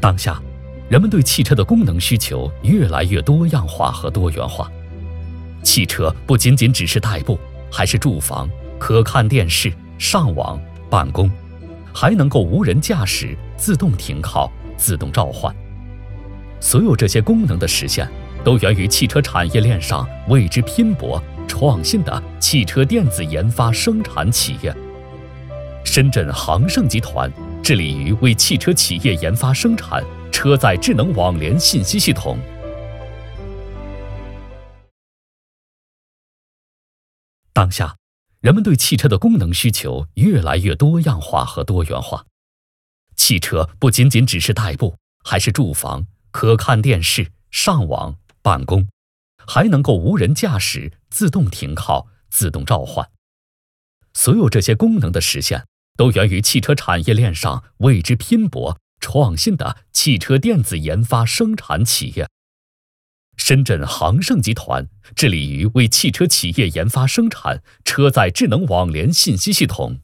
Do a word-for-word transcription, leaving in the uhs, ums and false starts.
当下，人们对汽车的功能需求越来越多样化和多元化。汽车不仅仅只是代步，还是住房、可看电视、上网、办公，还能够无人驾驶、自动停靠、自动召唤。所有这些功能的实现，都源于汽车产业链上为之拼搏、创新的汽车电子研发生产企业。深圳航盛集团致力于为汽车企业研发生产车载智能网联信息系统。当下，人们对汽车的功能需求越来越多样化和多元化。汽车不仅仅只是代步，还是住房、可看电视、上网、办公，还能够无人驾驶、自动停靠、自动召唤。所有这些功能的实现，都源于汽车产业链上为之拼搏、创新的汽车电子研发生产企业。深圳航盛集团致力于为汽车企业研发生产车载智能网联信息系统。